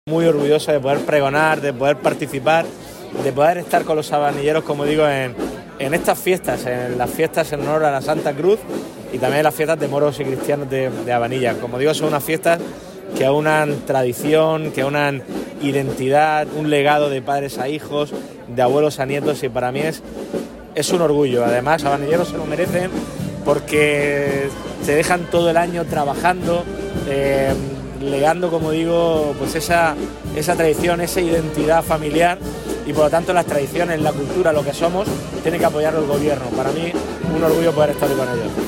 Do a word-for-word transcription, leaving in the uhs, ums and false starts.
Muy orgulloso de poder pregonar, de poder participar, de poder estar con los sabanilleros, como digo, en, en estas fiestas, en las fiestas en honor a la Santa Cruz y también en las fiestas de moros y cristianos de, de Habanilla. Como digo, son unas fiestas que aunan tradición, que aunan identidad, un legado de padres a hijos, de abuelos a nietos, y para mí es, es un orgullo. Además, habanilleros se lo merecen porque se dejan todo el año trabajando, eh, legando, como digo, pues esa, esa tradición, esa identidad familiar, y por lo tanto las tradiciones, la cultura, lo que somos, tiene que apoyarlo el gobierno. Para mí, un orgullo poder estar con ellos.